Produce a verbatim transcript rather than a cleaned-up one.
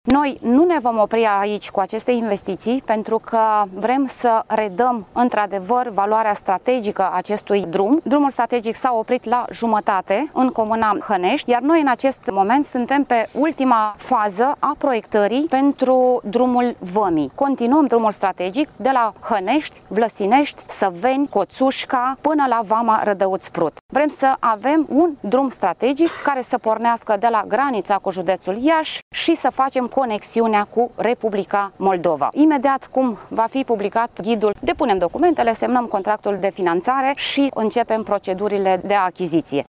Noi nu ne vom opri aici cu aceste investiții pentru că vrem să redăm într-adevăr valoarea strategică acestui drum. Drumul strategic s-a oprit la jumătate în comuna Hănești, iar noi în acest moment suntem pe ultima fază a proiectării pentru drumul Vămii. Continuăm drumul strategic de la Hănești, Vlăsinești, Săveni, Coțușca până la Vama Rădăuț-Prut. Vrem să avem un drum strategic care să pornească de la granița cu județul Iași și să facem conexiunea cu Republica Moldova. Imediat cum va fi publicat ghidul, depunem documentele, semnăm contractul de finanțare și începem procedurile de achiziție.